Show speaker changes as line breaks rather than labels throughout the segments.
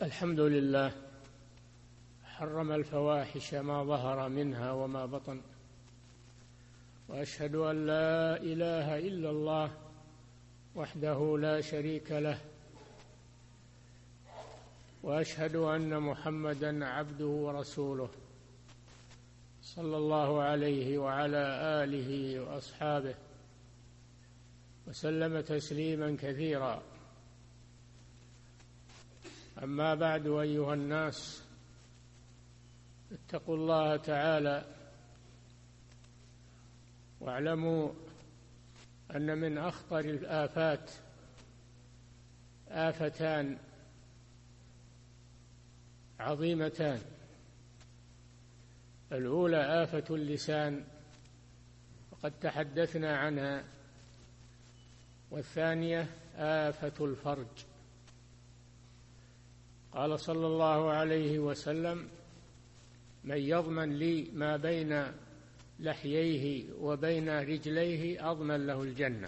الحمد لله حرم الفواحش ما ظهر منها وما بطن، وأشهد أن لا إله إلا الله وحده لا شريك له، وأشهد أن محمدًا عبده ورسوله صلى الله عليه وعلى آله وأصحابه وسلم تسليمًا كثيرا. أما بعد، أيها الناس، اتقوا الله تعالى واعلموا أن من أخطر الآفات آفتان عظيمتان: الأولى آفة اللسان وقد تحدثنا عنها، والثانية آفة الفرج. قال صلى الله عليه وسلم: من يضمن لي ما بين لحييه وبين رجليه أضمن له الجنة.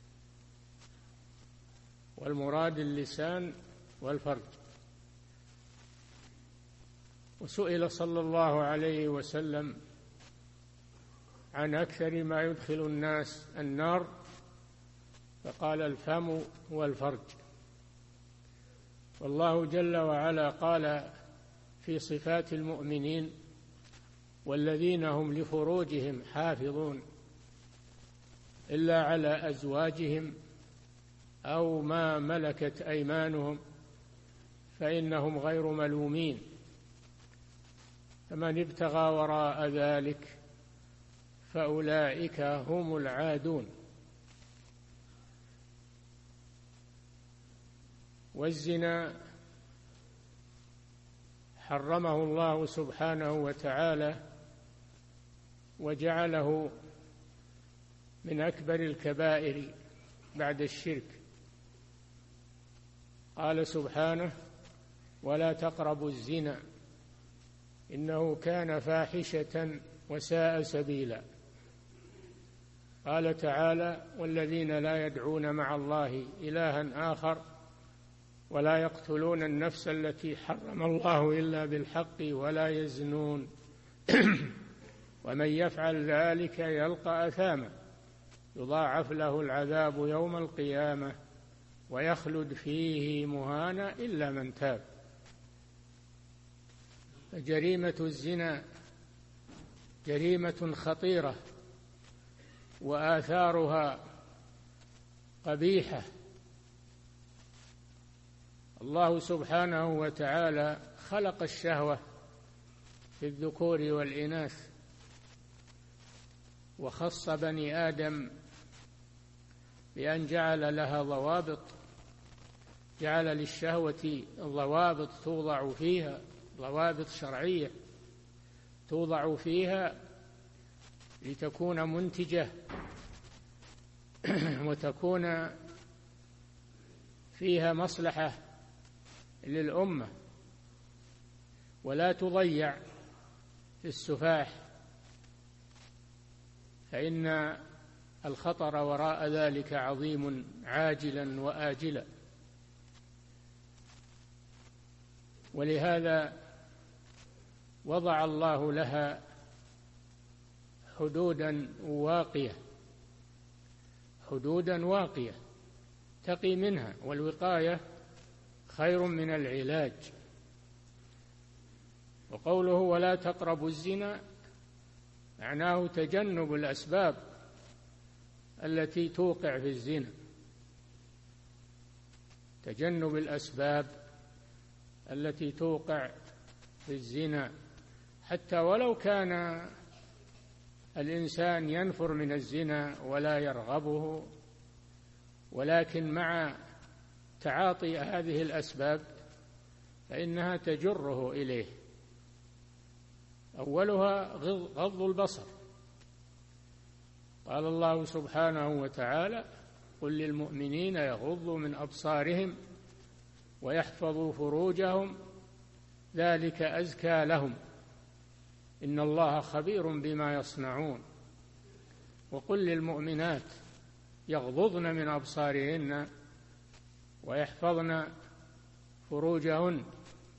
والمراد اللسان والفرج. وسئل صلى الله عليه وسلم عن أكثر ما يدخل الناس النار، فقال: الفم والفرج. والله جل وعلا قال في صفات المؤمنين: والذين هم لفروجهم حافظون إلا على أزواجهم أو ما ملكت أيمانهم فإنهم غير ملومين، فمن ابتغى وراء ذلك فأولئك هم العادون. والزنا حرمه الله سبحانه وتعالى وجعله من أكبر الكبائر بعد الشرك. قال سبحانه: ولا تقربوا الزنا إنه كان فاحشة وساء سبيلا. قال تعالى: والذين لا يدعون مع الله إلها آخر ولا يقتلون النفس التي حرم الله إلا بالحق ولا يزنون ومن يفعل ذلك يلقى أثاما يضاعف له العذاب يوم القيامة ويخلد فيه مهانا إلا من تاب. فجريمة الزنا جريمة خطيرة وآثارها قبيحة. الله سبحانه وتعالى خلق الشهوة في الذكور والإناث، وخص بني آدم بأن جعل لها ضوابط، جعل للشهوة ضوابط توضع فيها، ضوابط شرعية توضع فيها لتكون منتجة وتكون فيها مصلحة للأمة، ولا تضيع في السفاح، فإن الخطر وراء ذلك عظيم عاجلا وآجلا. ولهذا وضع الله لها حدودا واقية تقي منها، والوقاية خير من العلاج. وقوله ولا تقربوا الزنا معناه تجنب الأسباب التي توقع في الزنا، تجنب الأسباب التي توقع في الزنا، حتى ولو كان الإنسان ينفر من الزنا ولا يرغبه، ولكن مع تعاطي هذه الأسباب فإنها تجره إليه. أولها غض البصر. قال الله سبحانه وتعالى: قل للمؤمنين يغضوا من أبصارهم ويحفظوا فروجهم ذلك أزكى لهم إن الله خبير بما يصنعون. وقل للمؤمنات يغضضن من أبصارهن ويحفظن فروجهن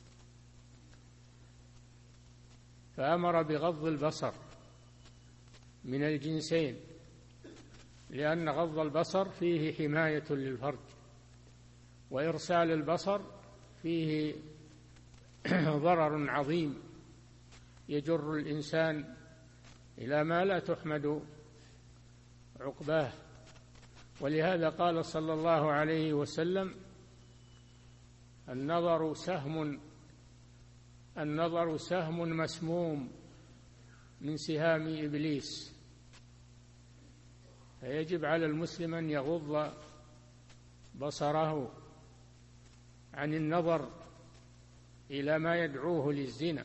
فأمر بغض البصر من الجنسين، لأن غض البصر فيه حماية للفرج، وإرسال البصر فيه ضرر عظيم يجر الإنسان إلى ما لا تحمد عقباه. ولهذا قال صلى الله عليه وسلم: النظر سهم مسموم من سهام إبليس. فيجب على المسلم أن يغض بصره عن النظر إلى ما يدعوه للزنا،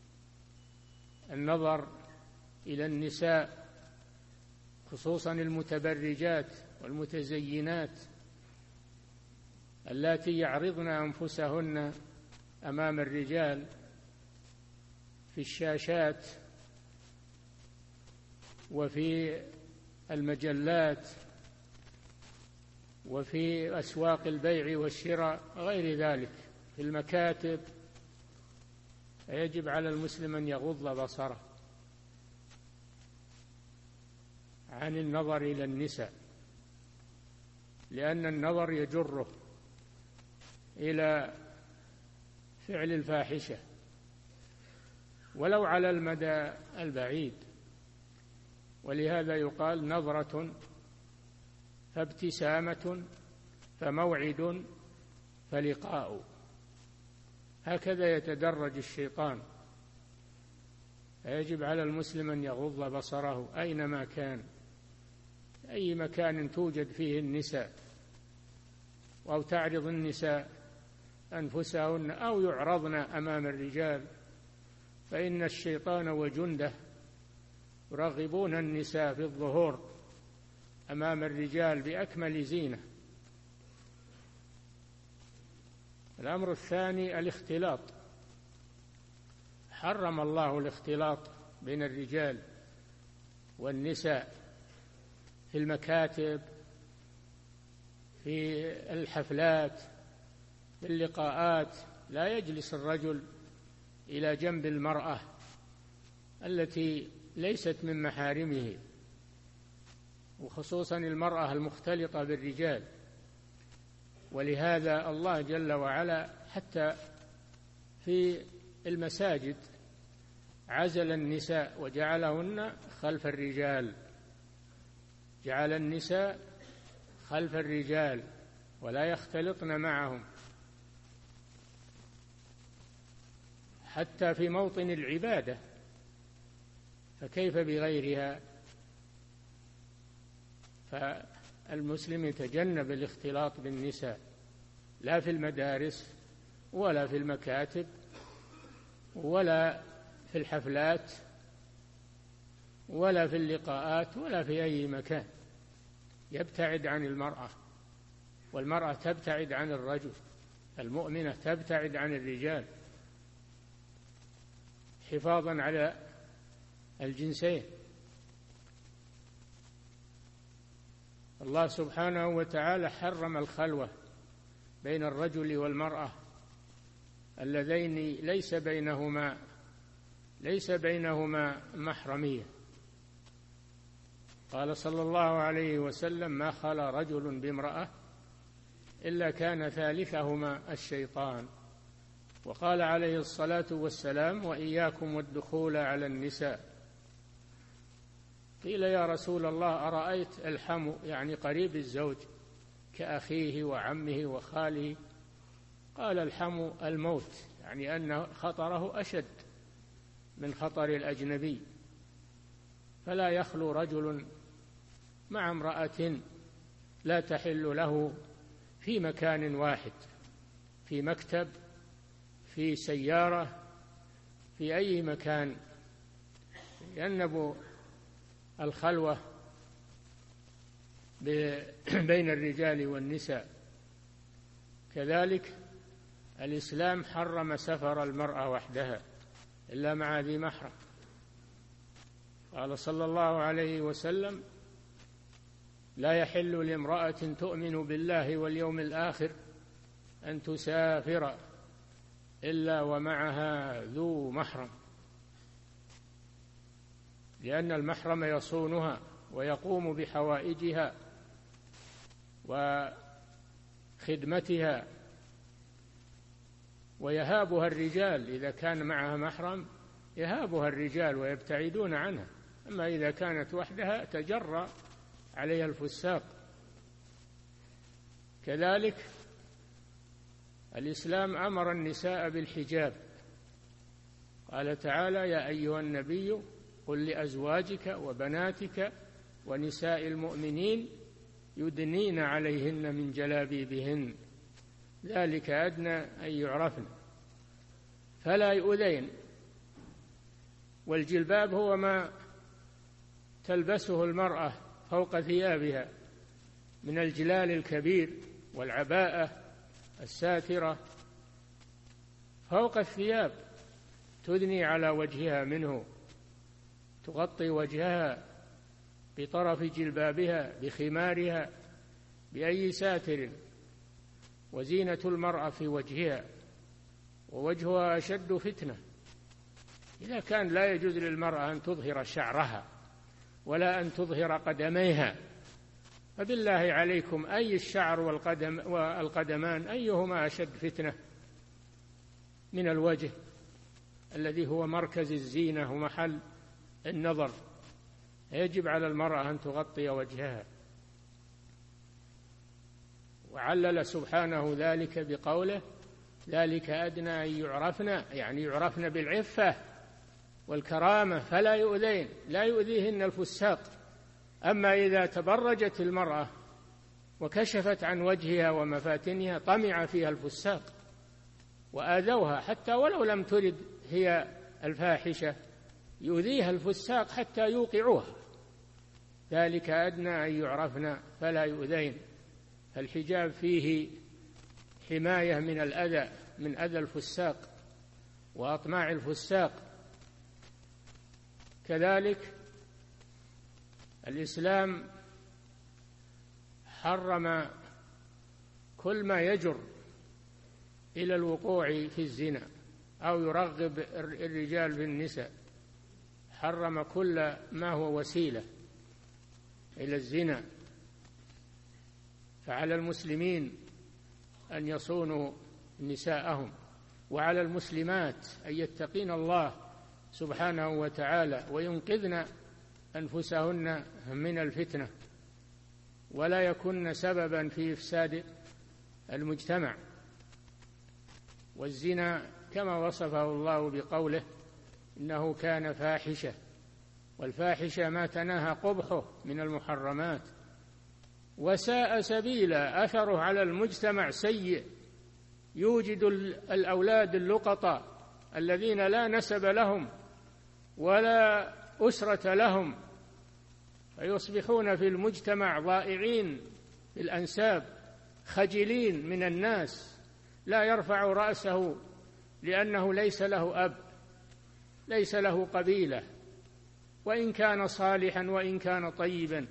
النظر إلى النساء خصوصا المتبرجات والمتزينات اللاتي يعرضن أنفسهن أمام الرجال في الشاشات وفي المجلات وفي أسواق البيع والشراء وغير ذلك في المكاتب. يجب على المسلم أن يغض بصره عن النظر إلى النساء، لأن النظر يجره إلى فعل الفاحشة ولو على المدى البعيد. ولهذا يقال: نظرة فابتسامة فموعد فلقاء. هكذا يتدرج الشيطان. فيجب على المسلم أن يغض بصره أينما كان، أي مكان توجد فيه النساء أو تعرض النساء أنفسهن أو يعرضن أمام الرجال، فإن الشيطان وجنده يرغبون النساء في الظهور أمام الرجال بأكمل زينة. الأمر الثاني الاختلاط. حرم الله الاختلاط بين الرجال والنساء في المكاتب، في الحفلات، في اللقاءات. لا يجلس الرجل إلى جنب المرأة التي ليست من محارمه، وخصوصا المرأة المختلطة بالرجال. ولهذا الله جل وعلا حتى في المساجد عزل النساء وجعلهن خلف الرجال، جعل النساء خلف الرجال ولا يختلطن معهم، حتى في موطن العبادة، فكيف بغيرها؟ فالمسلم يتجنب الاختلاط بالنساء، لا في المدارس ولا في المكاتب ولا في الحفلات ولا في اللقاءات ولا في أي مكان. يبتعد عن المرأة، والمرأة تبتعد عن الرجل، المؤمنة تبتعد عن الرجال حفاظا على الجنسين. الله سبحانه وتعالى حرم الخلوة بين الرجل والمرأة اللذين ليس بينهما محرمية. قال صلى الله عليه وسلم: ما خلا رجل بامرأة إلا كان ثالثهما الشيطان. وقال عليه الصلاة والسلام: وإياكم والدخول على النساء. قيل: يا رسول الله، أرأيت الحم، يعني قريب الزوج كأخيه وعمه وخاله؟ قال: الحم الموت، يعني أن خطره أشد من خطر الأجنبي. فلا يخلو رجل مع امرأة لا تحل له في مكان واحد، في مكتب، في سيارة، في أي مكان. يجنب الخلوة بين الرجال والنساء. كذلك الإسلام حرم سفر المرأة وحدها إلا مع ذي محرم. قال صلى الله عليه وسلم: لا يحل لامرأة تؤمن بالله واليوم الآخر أن تسافر إلا ومعها ذو محرم. لأن المحرم يصونها ويقوم بحوائجها وخدمتها، ويهابها الرجال إذا كان معها محرم، يهابها الرجال ويبتعدون عنها. أما إذا كانت وحدها تجرأ عليها الفساق. كذلك الإسلام أمر النساء بالحجاب، قال تعالى: يا أيها النبي قل لأزواجك وبناتك ونساء المؤمنين يدنين عليهن من جلابيبهن ذلك أدنى أن يعرفن فلا يؤذين. والجلباب هو ما تلبسه المرأة فوق ثيابها من الجلال الكبير والعباءة الساترة فوق الثياب، تدني على وجهها منه، تغطي وجهها بطرف جلبابها بخمارها بأي ساتر. وزينة المرأة في وجهها، ووجهها أشد فتنة. إذا كان لا يجوز للمرأة أن تظهر شعرها ولا أن تظهر قدميها، فبالله عليكم أي الشعر والقدمان أيهما أشد فتنة من الوجه الذي هو مركز الزينة ومحل النظر؟ يجب على المرأة أن تغطي وجهها. وعلل سبحانه ذلك بقوله: ذلك أدنى أن يعرفن، يعني يعرفن بالعفة والكرامة فلا يؤذين، لا يؤذيهن الفساق. أما إذا تبرجت المرأة وكشفت عن وجهها ومفاتنها طمع فيها الفساق وآذوها، حتى ولو لم ترد هي الفاحشة يؤذيها الفساق حتى يوقعوها. ذلك أدنى أن يعرفن فلا يؤذين. الحجاب فيه حماية من الأذى، من أذى الفساق وأطماع الفساق. كذلك الإسلام حرم كل ما يجر إلى الوقوع في الزنا أو يرغب الرجال في النساء، حرم كل ما هو وسيلة إلى الزنا. فعلى المسلمين أن يصونوا نساءهم، وعلى المسلمات أن يتقين الله سبحانه وتعالى وينقذن أنفسهن من الفتنة ولا يكن سببا في إفساد المجتمع. والزنا كما وصفه الله بقوله: إنه كان فاحشة، والفاحشة ما تناهى قبحه من المحرمات، وساء سبيلا، أثره على المجتمع سيء، يوجد الأولاد اللقطاء الذين لا نسب لهم ولا أسرة لهم، فيصبحون في المجتمع ضائعين بالأنساب، خجلين من الناس، لا يرفع رأسه لأنه ليس له أب، ليس له قبيلة، وإن كان صالحا وإن كان طيبا.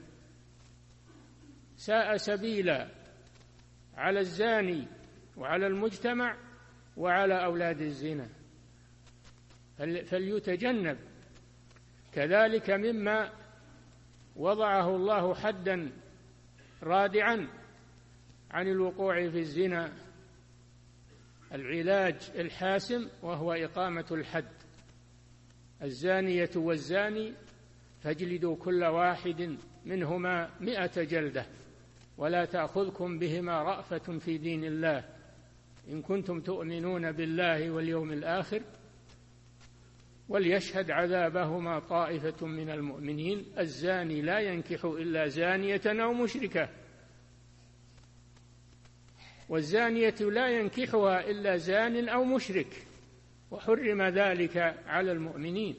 ساء سبيلا على الزاني وعلى المجتمع وعلى أولاد الزنا، فليتجنب. كذلك مما وضعه الله حدا رادعا عن الوقوع في الزنا العلاج الحاسم، وهو إقامة الحد: الزانية والزاني فاجلدوا كل واحد منهما 100 جلدة ولا تأخذكم بهما رأفة في دين الله إن كنتم تؤمنون بالله واليوم الآخر وليشهد عذابهما طائفة من المؤمنين. الزاني لا ينكح إلا زانية أو مشركة، والزانية لا ينكحها إلا زان أو مشرك، وحرم ذلك على المؤمنين.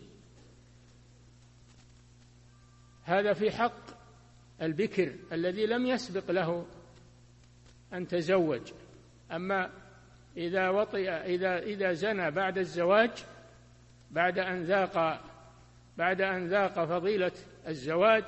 هذا في حق البكر الذي لم يسبق له أن تزوج. أما إذا زنى بعد الزواج، بعد أن ذاق فضيلة الزواج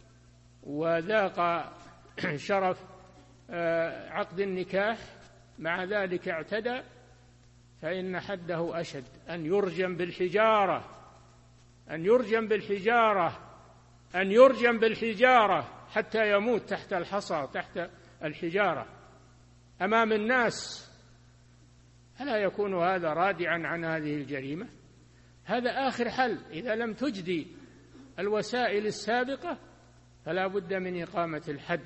وذاق شرف عقد النكاح، مع ذلك اعتدى، فإن حده أشد: أن يرجم بالحجارة، أن يرجم بالحجارة حتى يموت تحت الحصى تحت الحجارة أمام الناس، ألا يكون هذا رادعا عن هذه الجريمة؟ هذا آخر حل. إذا لم تجدي الوسائل السابقة فلا بد من إقامة الحد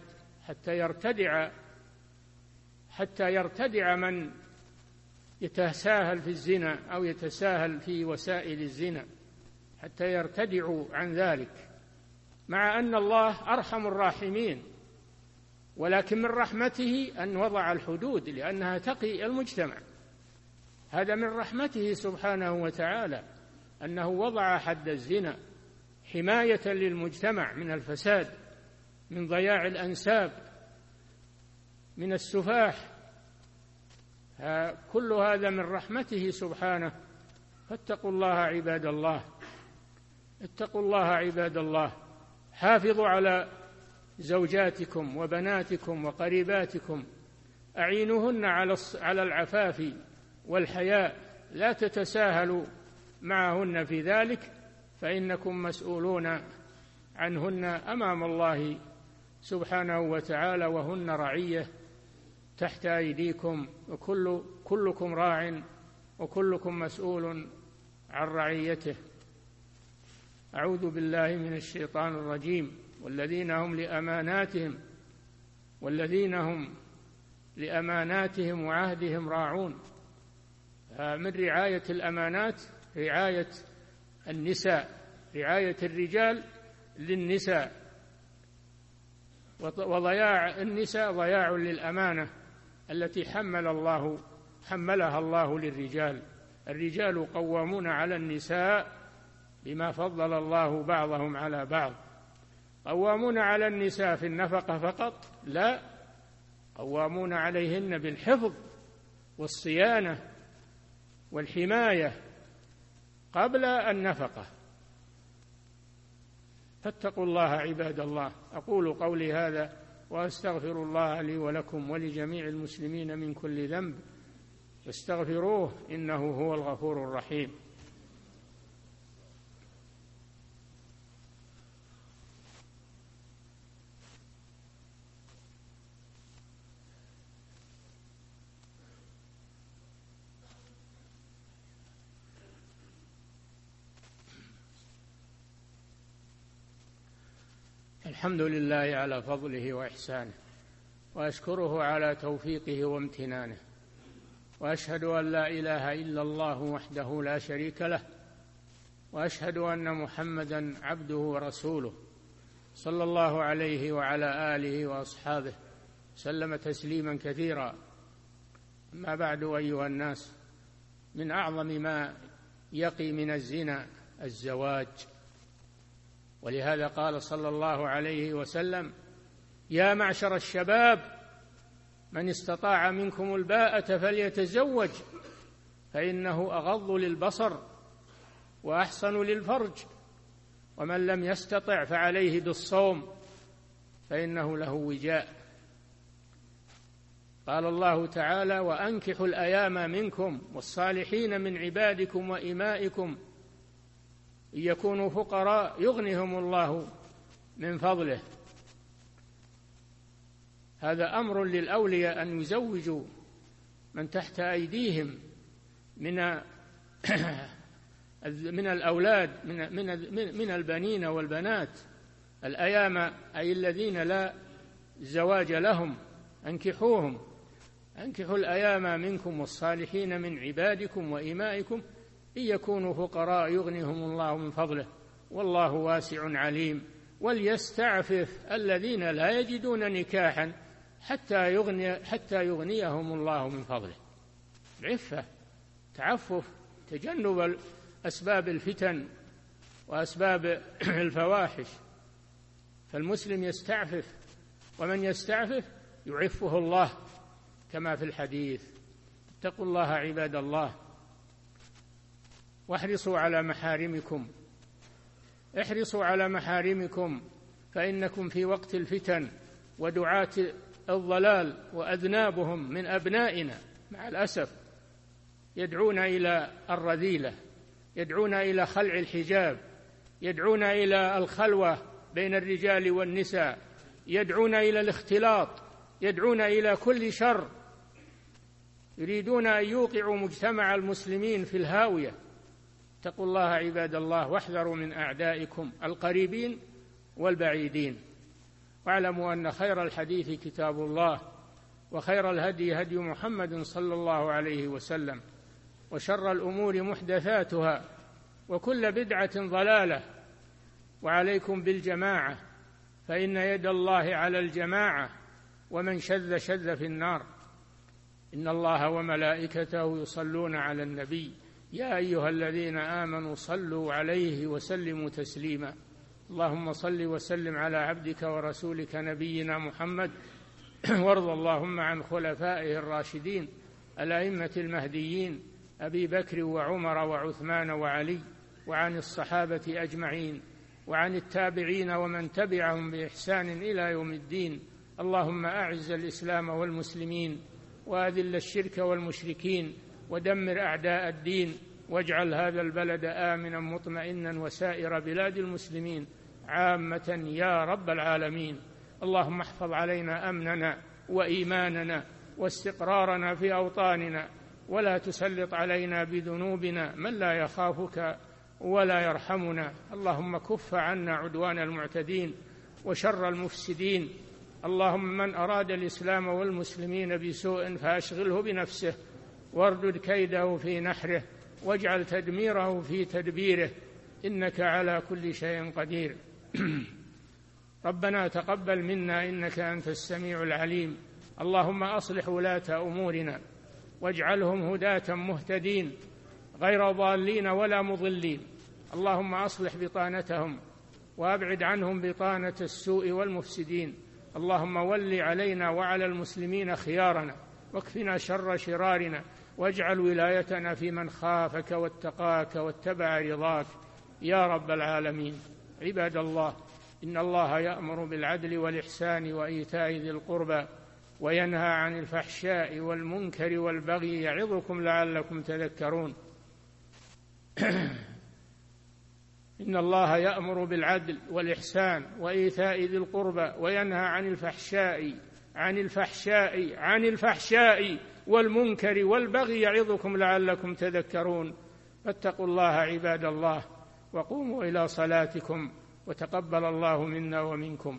حتى يرتدع من يتساهل في الزنا أو يتساهل في وسائل الزنا، حتى يرتدعوا عن ذلك، مع أن الله أرحم الراحمين، ولكن من رحمته أن وضع الحدود لأنها تقي المجتمع. هذا من رحمته سبحانه وتعالى أنه وضع حد الزنا حماية للمجتمع من الفساد، من ضياع الأنساب، من السفاح، كل هذا من رحمته سبحانه. فاتقوا الله عباد الله، اتقوا الله عباد الله. حافظوا على زوجاتكم وبناتكم وقريباتكم، أعينوهن على العفاف والحياء، لا تتساهلوا معهن في ذلك، فإنكم مسؤولون عنهن أمام الله سبحانه وتعالى، وهن رعية تحت أيديكم، وكلكم راع وكلكم مسؤول عن رعيته. أعوذ بالله من الشيطان الرجيم. والذين هم لأماناتهم وعهدهم راعون. من رعاية الأمانات رعاية النساء، رعاية الرجال للنساء، وضياع النساء ضياع للأمانة التي حملها الله للرجال. الرجال قوامون على النساء بما فضل الله بعضهم على بعض. قوامون على النساء في النفقة فقط؟ لا، قوامون عليهن بالحفظ والصيانة والحماية قبل النفقة. فاتقوا الله عباد الله. أقول قولي هذا وأستغفر الله لي ولكم ولجميع المسلمين من كل ذنب، فاستغفروه إنه هو الغفور الرحيم. الحمد لله على فضله وإحسانه، وأشكره على توفيقه وامتنانه، وأشهد أن لا إله إلا الله وحده لا شريك له، وأشهد أن محمدًا عبده ورسوله صلى الله عليه وعلى آله وأصحابه سلم تسليمًا كثيرا. أما بعد، أيها الناس، من أعظم ما يقي من الزنا الزواج، ولهذا قال صلى الله عليه وسلم: يا معشر الشباب من استطاع منكم الباءة فليتزوج فإنه أغض للبصر وأحصن للفرج، ومن لم يستطع فعليه بالصوم فإنه له وجاء. قال الله تعالى: وأنكحوا الأيام منكم والصالحين من عبادكم وإمائكم إن يكونوا فقراء يغنهم الله من فضله. هذا أمر للأولياء أن يزوجوا من تحت أيديهم من الأولاد، من البنين والبنات. الأيام أي الذين لا زواج لهم، أنكحوهم. أنكحوا الأيام منكم والصالحين من عبادكم وإمائكم إن يكونوا فقراء يغنهم الله من فضله والله واسع عليم. وليستعفف الذين لا يجدون نكاحا حتى يغنيهم الله من فضله. العفة، تعفف، تجنب أسباب الفتن وأسباب الفواحش. فالمسلم يستعفف، ومن يستعفف يعفه الله كما في الحديث. اتقوا الله عباد الله، واحرصوا على محارمكم. احرصوا على محارمكم، فإنكم في وقت الفتن ودعاة الضلال وأذنابهم من أبنائنا مع الأسف يدعون إلى الرذيلة، يدعون إلى خلع الحجاب، يدعون إلى الخلوة بين الرجال والنساء، يدعون إلى الاختلاط، يدعون إلى كل شر، يريدون أن يوقعوا مجتمع المسلمين في الهاوية. اتقوا الله عباد الله واحذروا من أعدائكم القريبين والبعيدين. واعلموا أن خير الحديث كتاب الله، وخير الهدي هدي محمد صلى الله عليه وسلم، وشر الأمور محدثاتها، وكل بدعة ضلالة. وعليكم بالجماعة، فإن يد الله على الجماعة، ومن شذ شذ في النار. إن الله وملائكته يصلون على النبي يا أيها الذين آمنوا صلوا عليه وسلموا تسليما. اللهم صل وسلم على عبدك ورسولك نبينا محمد، وارض اللهم عن خلفائه الراشدين الأئمة المهديين أبي بكر وعمر وعثمان وعلي، وعن الصحابة أجمعين، وعن التابعين ومن تبعهم بإحسان إلى يوم الدين. اللهم أعز الإسلام والمسلمين، وأذل الشرك والمشركين، ودمر أعداء الدين، واجعل هذا البلد آمنا مطمئنا وسائر بلاد المسلمين عامة يا رب العالمين. اللهم احفظ علينا أمننا وإيماننا واستقرارنا في أوطاننا، ولا تسلط علينا بذنوبنا من لا يخافك ولا يرحمنا. اللهم كف عنا عدوان المعتدين وشر المفسدين. اللهم من أراد الإسلام والمسلمين بسوء فأشغله بنفسه، واردد كيده في نحره، واجعل تدميره في تدبيره، إنك على كل شيء قدير. ربنا تقبل منا إنك أنت السميع العليم. اللهم أصلح ولاة أمورنا، واجعلهم هداة مهتدين غير ضالين ولا مضلين. اللهم أصلح بطانتهم، وأبعد عنهم بطانة السوء والمفسدين. اللهم ول علينا وعلى المسلمين خيارنا، واكفنا شر شرارنا، واجعل ولايتنا في من خافك واتقاك واتبع رضاك يا رب العالمين. عباد الله، إن الله يأمر بالعدل والإحسان وإيتاء ذي القربى، وينهى عن الفحشاء والمنكر والبغي، يعظكم لعلكم تذكرون. إن الله يأمر بالعدل والإحسان وإيتاء ذي القربى، وينهى عن الفحشاء والمنكر والبغي، يعظكم لعلكم تذكرون. فاتقوا الله عباد الله، وقوموا إلى صلاتكم، وتقبل الله منا ومنكم.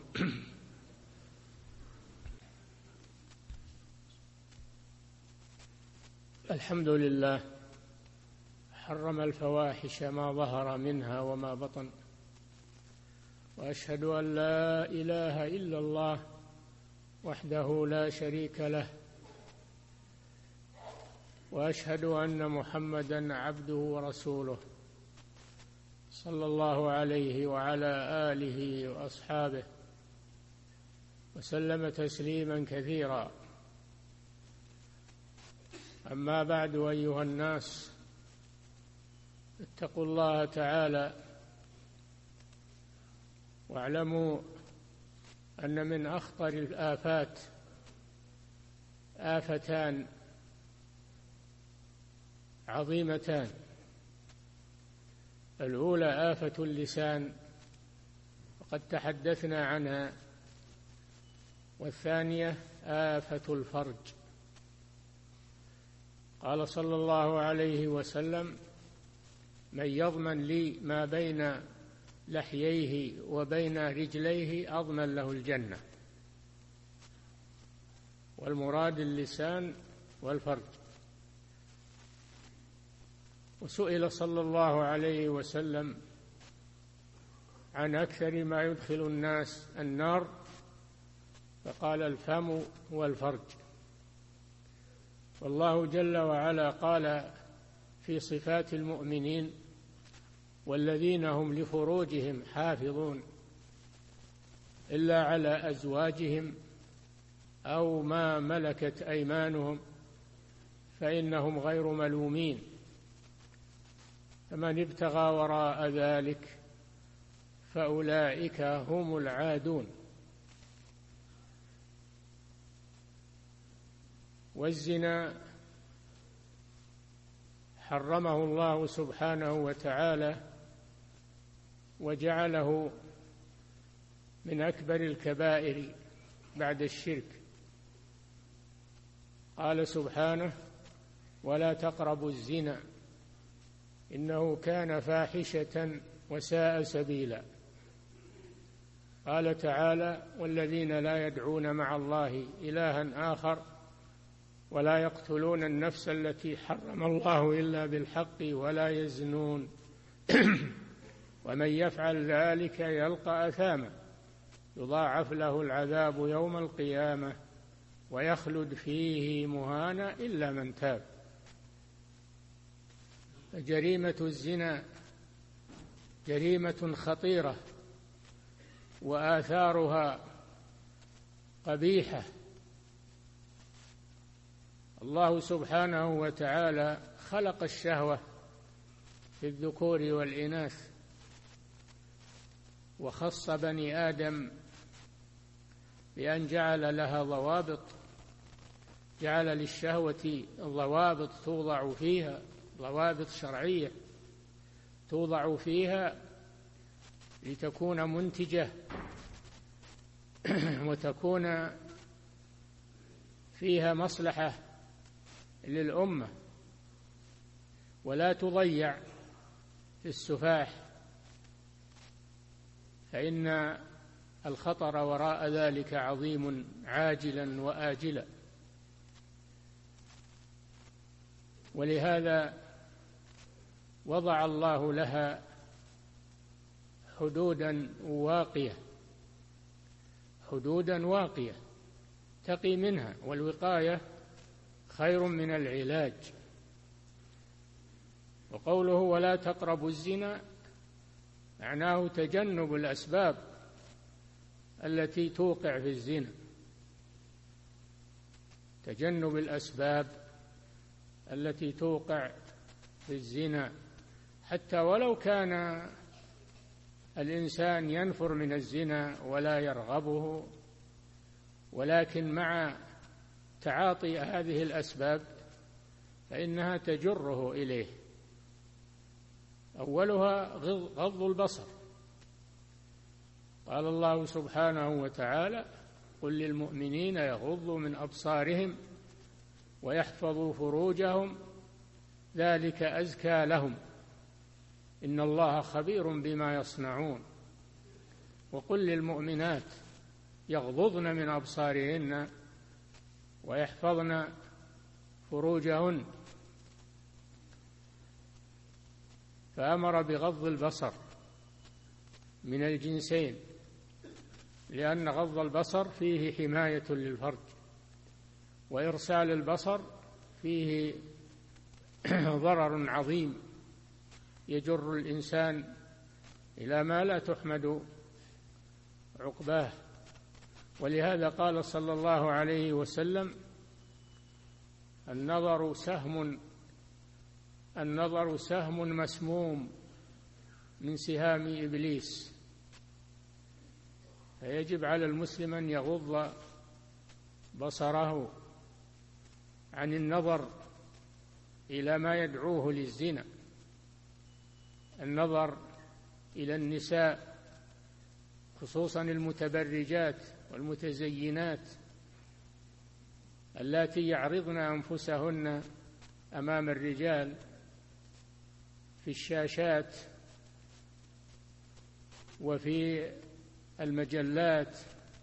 الحمد لله، حرم الفواحش ما ظهر منها وما بطن، وأشهد أن لا إله إلا الله وحده لا شريك له، وأشهد أن محمدًا عبده ورسوله صلى الله عليه وعلى آله وأصحابه وسلم تسليمًا كثيرا. أما بعد، أيها الناس، اتقوا الله تعالى، واعلموا أن من أخطر الآفات آفتان عظيمتان: الأولى آفة اللسان، وقد تحدثنا عنها، والثانية آفة الفرج. قال صلى الله عليه وسلم: من يضمن لي ما بين لحييه وبين رجليه أضمن له الجنة. والمراد اللسان والفرج. وسئل صلى الله عليه وسلم عن أكثر ما يدخل الناس النار، فقال: الفم والفرج. والله جل وعلا قال في صفات المؤمنين: والذين هم لفروجهم حافظون إلا على أزواجهم أو ما ملكت أيمانهم فإنهم غير ملومين، فمن ابتغى وراء ذلك فأولئك هم العادون. والزنا حرمه الله سبحانه وتعالى وجعله من أكبر الكبائر بعد الشرك. قال سبحانه: ولا تقربوا الزنا إنه كان فاحشة وساء سبيلا. قال تعالى: والذين لا يدعون مع الله إلها آخر ولا يقتلون النفس التي حرم الله إلا بالحق ولا يزنون ومن يفعل ذلك يلقى أثاما يضاعف له العذاب يوم القيامة ويخلد فيه مهانا إلا من تاب. جريمة الزنا جريمة خطيرة وآثارها قبيحة. الله سبحانه وتعالى خلق الشهوة في الذكور والإناث، وخص بني آدم بأن جعل لها ضوابط، جعل للشهوة ضوابط توضع فيها، ضوابط شرعية توضع فيها لتكون منتجة وتكون فيها مصلحة للأمة، ولا تضيع في السفاح، فإن الخطر وراء ذلك عظيم عاجلا وآجلا. ولهذا وضع الله لها حدودا واقية تقي منها، والوقاية خير من العلاج. وقوله ولا تقربوا الزنا معناه تجنب الأسباب التي توقع في الزنا، تجنب الأسباب التي توقع في الزنا، حتى ولو كان الإنسان ينفر من الزنا ولا يرغبه، ولكن مع تعاطي هذه الأسباب فإنها تجره إليه. أولها غض البصر. قال الله سبحانه وتعالى: قل للمؤمنين يغضوا من أبصارهم ويحفظوا فروجهم ذلك أزكى لهم إن الله خبير بما يصنعون. وقل للمؤمنات يغضضن من أبصارهن ويحفظن فروجهن، فأمر بغض البصر من الجنسين، لأن غض البصر فيه حماية للفرج، وإرسال البصر فيه ضرر عظيم يجر الإنسان إلى ما لا تحمد عقباه. ولهذا قال صلى الله عليه وسلم: النظر سهم مسموم من سهام إبليس. فيجب على المسلم أن يغض بصره عن النظر إلى ما يدعوه للزنا، النظر إلى النساء خصوصا المتبرجات والمتزينات اللاتي يعرضن أنفسهن أمام الرجال في الشاشات وفي المجلات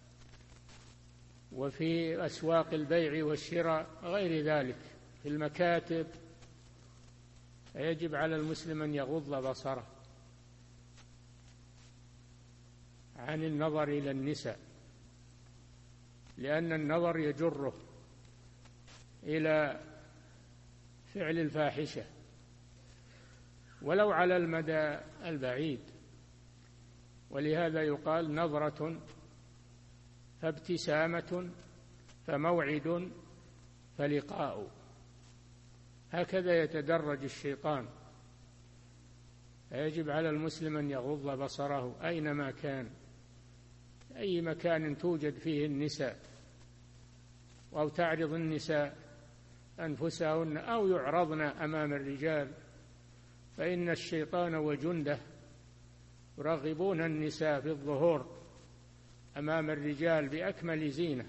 وفي أسواق البيع والشراء غير ذلك في المكاتب. فيجب على المسلم أن يغض بصره عن النظر إلى النساء، لأن النظر يجره إلى فعل الفاحشة ولو على المدى البعيد. ولهذا يقال: نظرة فابتسامة فموعد فلقاء. هكذا يتدرج الشيطان. فيجب على المسلم أن يغض بصره أينما كان، أي مكان توجد فيه النساء أو تعرض النساء أنفسهن أو يعرضن أمام الرجال، فإن الشيطان وجنده يرغبون النساء في الظهور أمام الرجال بأكمل زينة.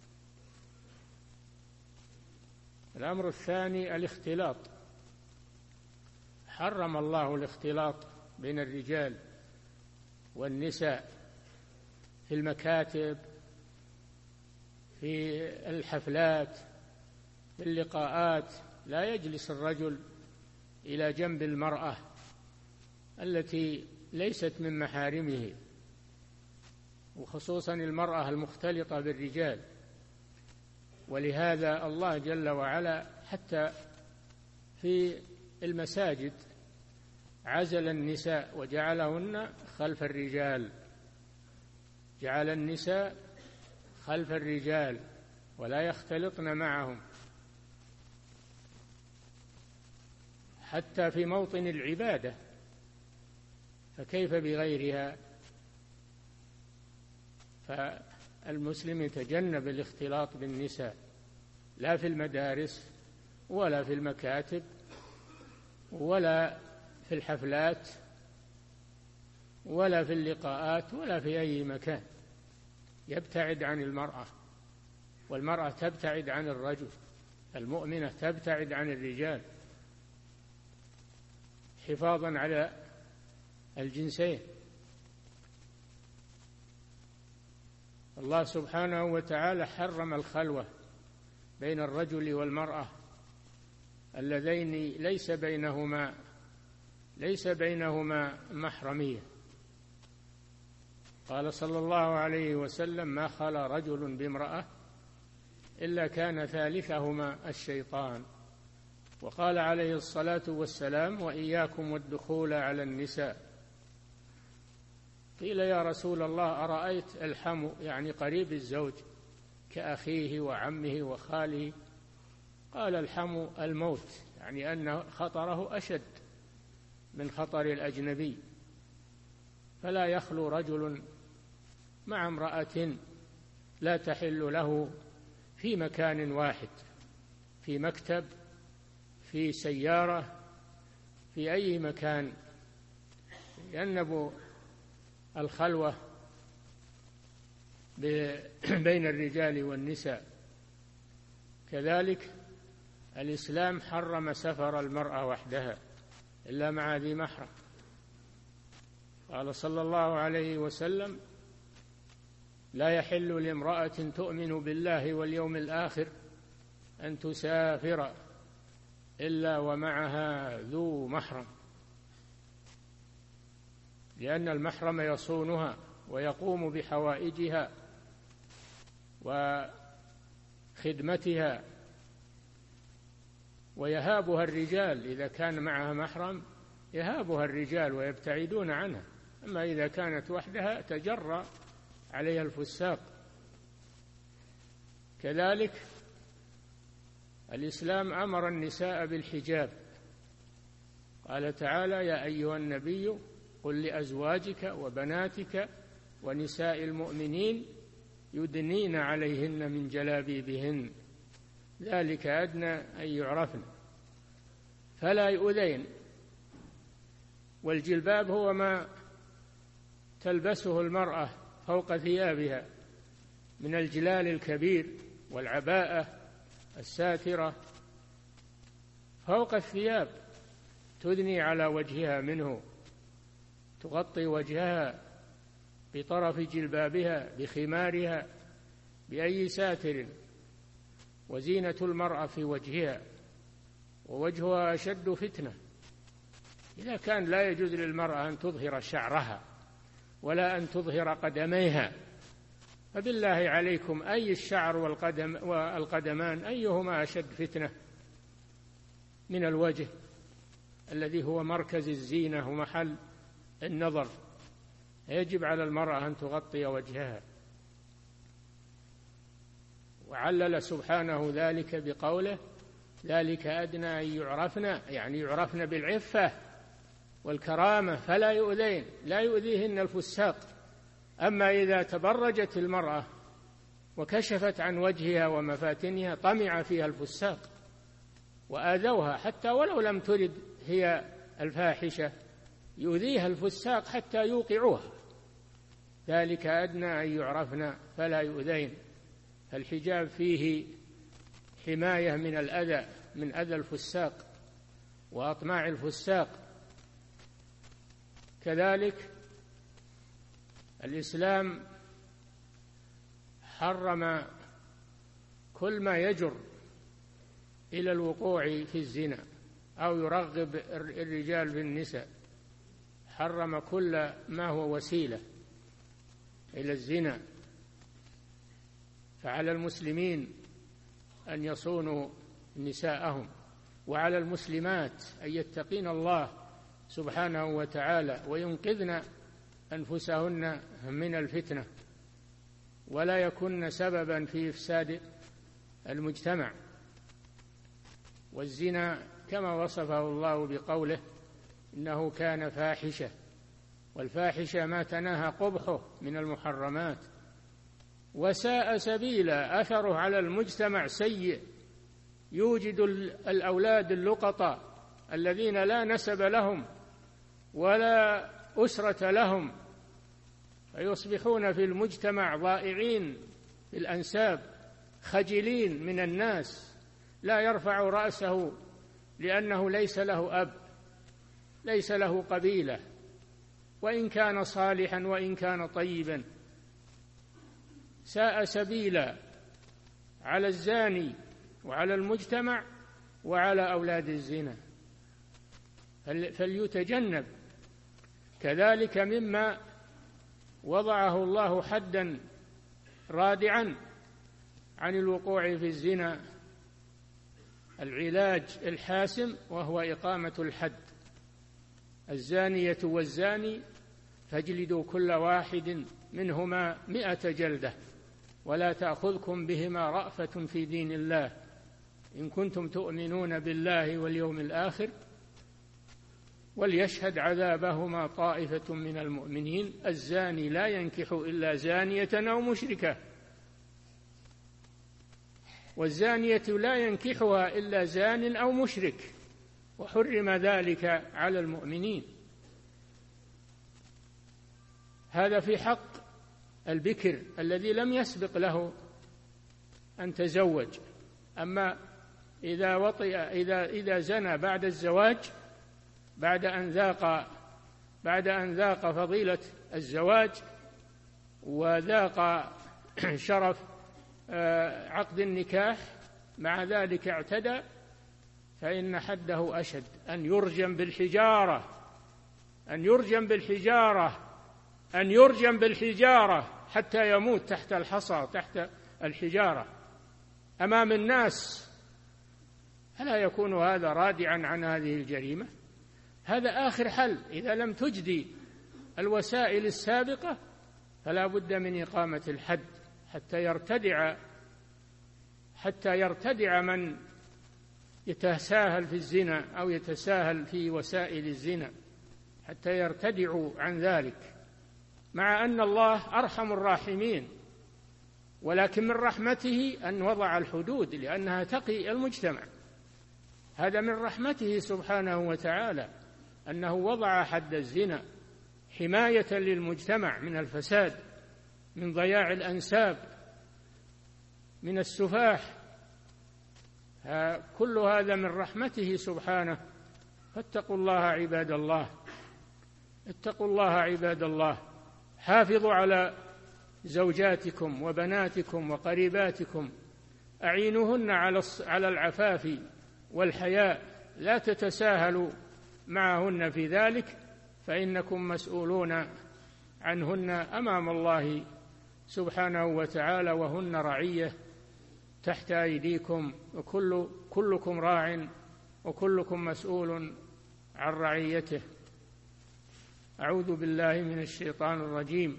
الأمر الثاني الاختلاط، حرم الله الاختلاط بين الرجال والنساء في المكاتب، في الحفلات، في اللقاءات. لا يجلس الرجل إلى جنب المرأة التي ليست من محارمه، وخصوصا المرأة المختلطة بالرجال. ولهذا الله جل وعلا حتى في المساجد عزل النساء وجعلهن خلف الرجال، جعل النساء خلف الرجال ولا يختلطن معهم. حتى في موطن العبادة، فكيف بغيرها؟ فالمسلم يتجنب الاختلاط بالنساء، لا في المدارس ولا في المكاتب ولا في الحفلات ولا في اللقاءات ولا في أي مكان. يبتعد عن المرأة، والمرأة تبتعد عن الرجل، المؤمنة تبتعد عن الرجال حفاظا على الجنسين. الله سبحانه وتعالى حرم الخلوة بين الرجل والمرأة اللذين ليس بينهما محرمية. قال صلى الله عليه وسلم: ما خلا رجل بامرأة إلا كان ثالثهما الشيطان. وقال عليه الصلاة والسلام: وإياكم والدخول على النساء. قيل: يا رسول الله، أرأيت الحم، يعني قريب الزوج، كأخيه وعمه وخاله؟ قال: الحم الموت، يعني أن خطره أشد من خطر الأجنبي. فلا يخلو رجل مع امرأة لا تحل له في مكان واحد، في مكتب، في سيارة، في أي مكان. يجنب الخلوة بين الرجال والنساء. كذلك الإسلام حرم سفر المرأة وحدها إلا مع ذي محرم. قال صلى الله عليه وسلم: لا يحل لامرأة تؤمن بالله واليوم الآخر أن تسافر إلا ومعها ذو محرم، لأن المحرم يصونها ويقوم بحوائجها وخدمتها، ويهابها الرجال. إذا كان معها محرم يهابها الرجال ويبتعدون عنها، أما إذا كانت وحدها تجرى عليها الفساق. كذلك الإسلام أمر النساء بالحجاب. قال تعالى: يا أيها النبي قل لأزواجك وبناتك ونساء المؤمنين يدنين عليهن من جلابيبهن ذلك أدنى أن يعرفن فلا يؤذين. والجلباب هو ما تلبسه المرأة فوق ثيابها من الجلال الكبير والعباءة الساترة فوق الثياب، تدني على وجهها منه، تغطي وجهها بطرف جلبابها بخمارها بأي ساتر. وزينة المرأة في وجهها، ووجهها أشد فتنة. إذا كان لا يجوز للمرأة أن تظهر شعرها ولا أن تظهر قدميها، فبالله عليكم أي الشعر والقدمان أيهما أشد فتنة من الوجه الذي هو مركز الزينة ومحل النظر؟ يجب على المرأة أن تغطي وجهها. وعلل سبحانه ذلك بقوله: ذلك أدنى أن يعرفن، يعني يعرفن بالعفة والكرامة فلا يؤذين، لا يؤذيهن الفساق. أما إذا تبرجت المرأة وكشفت عن وجهها ومفاتنها طمع فيها الفساق وآذوها، حتى ولو لم ترد هي الفاحشة، يؤذيها الفساق حتى يوقعوها، ذلك أدنى أن يعرفن فلا يؤذين. فالحجاب فيه حماية من الأذى، من أذى الفساق وأطماع الفساق. كذلك الإسلام حرم كل ما يجر إلى الوقوع في الزنا أو يرغب الرجال في النساء، حرم كل ما هو وسيلة إلى الزنا. فعلى المسلمين أن يصونوا نساءهم، وعلى المسلمات أن يتقين الله سبحانه وتعالى وينقذن أنفسهن من الفتنة ولا يكن سببا في إفساد المجتمع. والزنا كما وصفه الله بقوله إنه كان فاحشة، والفاحشة ما تناهى قبحه من المحرمات، وساء سبيلا، أثره على المجتمع سيء، يوجد الأولاد اللقطة الذين لا نسب لهم ولا أسرة لهم، فيصبحون في المجتمع ضائعين بالأنساب، خجلين من الناس، لا يرفع رأسه لأنه ليس له أب، ليس له قبيلة، وإن كان صالحا وإن كان طيبا. ساء سبيلا على الزاني وعلى المجتمع وعلى أولاد الزنا، فليتجنب. كذلك مما وضعه الله حدا رادعا عن الوقوع في الزنا العلاج الحاسم، وهو إقامة الحد: الزانية والزاني فاجلدوا كل واحد منهما 100 جلدة ولا تأخذكم بهما رأفة في دين الله إن كنتم تؤمنون بالله واليوم الآخر وليشهد عذابهما طائفة من المؤمنين. الزاني لا ينكح إلا زانية أو مشركة، والزانية لا ينكحها إلا زان أو مشرك، وحرم ذلك على المؤمنين. هذا في حق البكر الذي لم يسبق له أن تزوج. أما إذا زنى بعد الزواج، بعد أن ذاق فضيلة الزواج وذاق شرف عقد النكاح، مع ذلك اعتدى، فإن حده أشد: أن يرجم بالحجارة، أن يرجم بالحجارة، أن يرجم بالحجارة حتى يموت تحت الحصى، تحت الحجارة أمام الناس. ألا يكون هذا رادعا عن هذه الجريمة؟ هذا آخر حل. إذا لم تجدي الوسائل السابقة فلا بد من إقامة الحد حتى يرتدع من يتساهل في الزنا أو يتساهل في وسائل الزنا، حتى يرتدعوا عن ذلك، مع أن الله أرحم الراحمين، ولكن من رحمته أن وضع الحدود لأنها تقي المجتمع. هذا من رحمته سبحانه وتعالى أنه وضع حد الزنا حماية للمجتمع من الفساد، من ضياع الأنساب، من السفاح. كل هذا من رحمته سبحانه. فاتقوا الله عباد الله، اتقوا الله عباد الله. حافظوا على زوجاتكم وبناتكم وقريباتكم، أعينوهن على العفاف والحياء، لا تتساهلوا معهن في ذلك، فإنكم مسؤولون عنهن أمام الله سبحانه وتعالى، وهن رعية تحت أيديكم، وكلكم راع وكلكم مسؤول عن رعيته. أعوذ بالله من الشيطان الرجيم.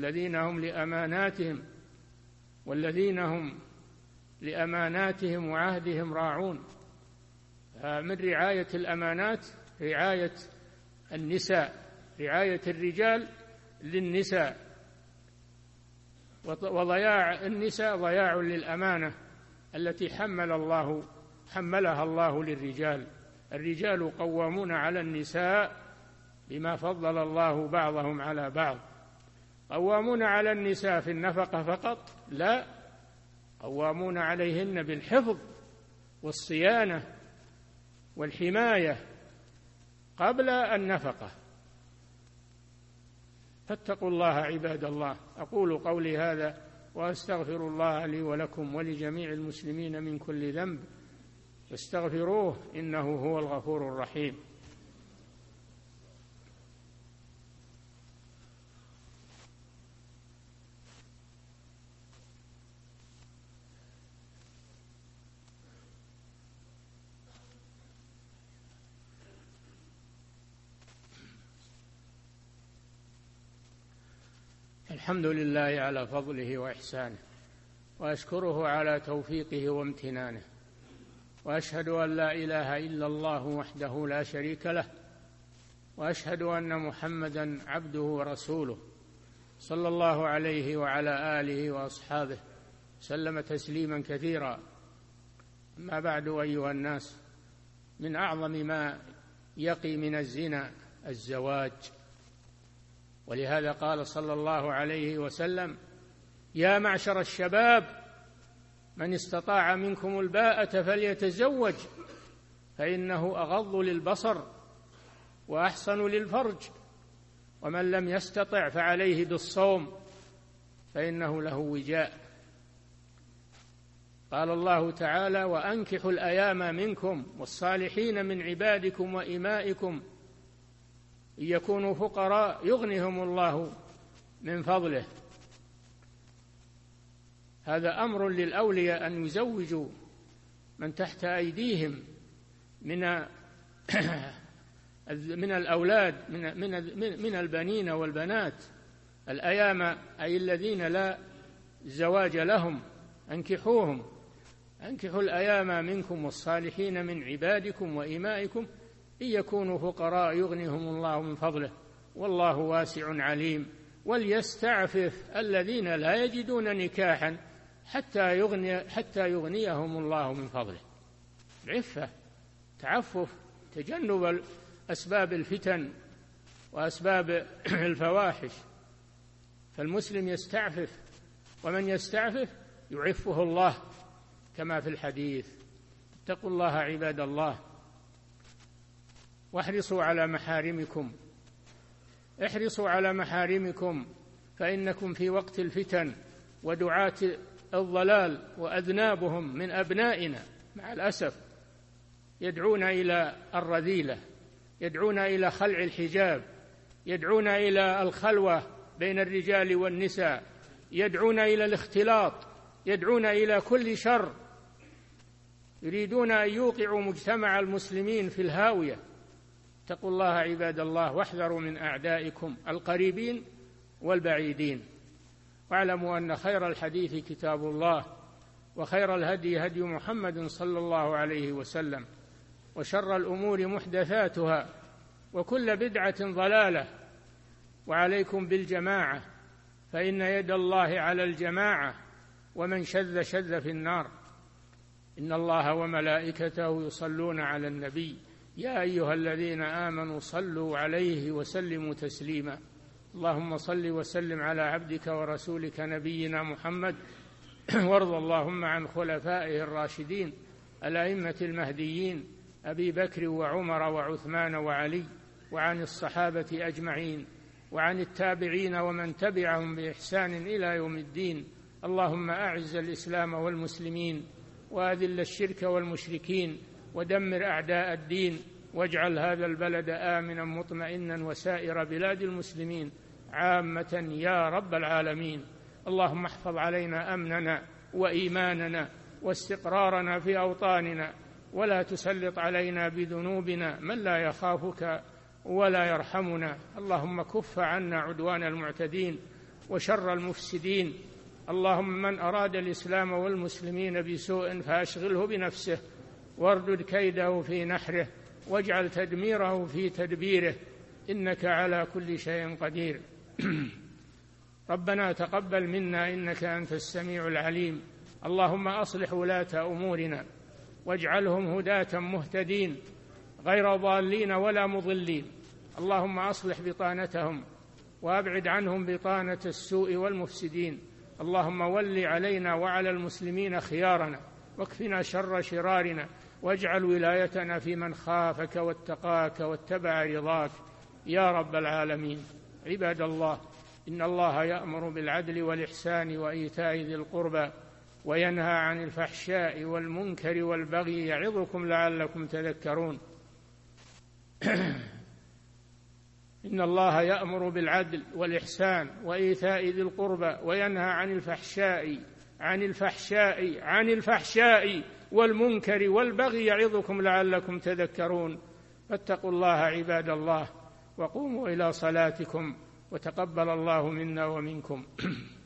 والذين هم لأماناتهم وعهدهم راعون. من رعاية الأمانات رعاية النساء، رعاية الرجال للنساء، وضياع النساء ضياع للأمانة التي حملها الله للرجال. الرجال قوامون على النساء بما فضل الله بعضهم على بعض. قوامون على النساء في النفقة فقط؟ لا، قوامون عليهن بالحفظ والصيانة والحماية قبل النفقة. فاتقوا الله عباد الله. أقول قولي هذا وأستغفر الله لي ولكم ولجميع المسلمين من كل ذنب، فاستغفروه إنه هو الغفور الرحيم. الحمد لله على فضله وإحسانه، وأشكره على توفيقه وامتنانه، وأشهد أن لا إله إلا الله وحده لا شريك له، وأشهد أن محمدًا عبده ورسوله صلى الله عليه وعلى آله وأصحابه سلم تسليمًا كثيرا. أما بعد، أيها الناس، من أعظم ما يقي من الزنا الزواج، ولهذا قال صلى الله عليه وسلم: يا معشر الشباب من استطاع منكم الباءة فليتزوج فإنه أغض للبصر وأحصن للفرج، ومن لم يستطع فعليه بالصوم فإنه له وجاء. قال الله تعالى: وأنكحوا الأيام منكم والصالحين من عبادكم وإمائكم إن يكونوا فقراء يغنهم الله من فضله. هذا أمر للأولياء أن يزوجوا من تحت أيديهم من الأولاد من البنين والبنات. الأيام أي الذين لا زواج لهم أنكحوهم. أنكحوا الأيام منكم والصالحين من عبادكم وإمائكم إن يكونوا فقراء يغنهم الله من فضله والله واسع عليم. وليستعفف الذين لا يجدون نكاحا حتى يغنيهم الله من فضله. العفة، تعفف، تجنب أسباب الفتن وأسباب الفواحش. فالمسلم يستعفف، ومن يستعفف يعفه الله كما في الحديث. اتقوا الله عباد الله، واحرصوا على محارمكم. احرصوا على محارمكم، فإنكم في وقت الفتن ودعاة الضلال وأذنابهم من أبنائنا مع الأسف يدعون إلى الرذيلة، يدعون إلى خلع الحجاب، يدعون إلى الخلوة بين الرجال والنساء، يدعون إلى الاختلاط، يدعون إلى كل شر، يريدون أن يوقعوا مجتمع المسلمين في الهاوية. اتقوا الله عباد الله، واحذروا من أعدائكم القريبين والبعيدين. واعلموا أن خير الحديث كتاب الله، وخير الهدي هدي محمد صلى الله عليه وسلم، وشر الأمور محدثاتها، وكل بدعة ضلالة. وعليكم بالجماعة، فإن يد الله على الجماعة، ومن شذ شذ في النار. إن الله وملائكته يصلون على النبي يا أيها الذين آمنوا صلوا عليه وسلموا تسليما. اللهم صل وسلم على عبدك ورسولك نبينا محمد، وارض اللهم عن خلفائه الراشدين الأئمة المهديين أبي بكر وعمر وعثمان وعلي، وعن الصحابة أجمعين، وعن التابعين ومن تبعهم بإحسان إلى يوم الدين. اللهم أعز الإسلام والمسلمين، وأذل الشرك والمشركين، ودمر أعداء الدين، واجعل هذا البلد آمنا مطمئنا وسائر بلاد المسلمين عامة يا رب العالمين. اللهم احفظ علينا أمننا وإيماننا واستقرارنا في أوطاننا، ولا تسلط علينا بذنوبنا من لا يخافك ولا يرحمنا. اللهم كف عنا عدوان المعتدين وشر المفسدين. اللهم من أراد الإسلام والمسلمين بسوء فأشغله بنفسه، واردد كيده في نحره، واجعل تدميره في تدبيره، إنك على كل شيء قدير. ربنا تقبل منا إنك أنت السميع العليم. اللهم أصلح ولاة أمورنا، واجعلهم هداة مهتدين غير ضالين ولا مضلين. اللهم أصلح بطانتهم وأبعد عنهم بطانة السوء والمفسدين. اللهم ول علينا وعلى المسلمين خيارنا واكفنا شر شرارنا، واجعل ولايتنا في من خافك واتقاك واتبع رضاك يا رب العالمين. عباد الله، إن الله يأمر بالعدل والإحسان وإيتاء ذي القربى وينهى عن الفحشاء والمنكر والبغي يعظكم لعلكم تذكرون. إن الله يأمر بالعدل والإحسان وإيتاء ذي القربى وينهى عن الفحشاء والمنكر والبغي يعظكم لعلكم تذكرون. فاتقوا الله عباد الله، وقوموا إلى صلاتكم، وتقبل الله منا ومنكم.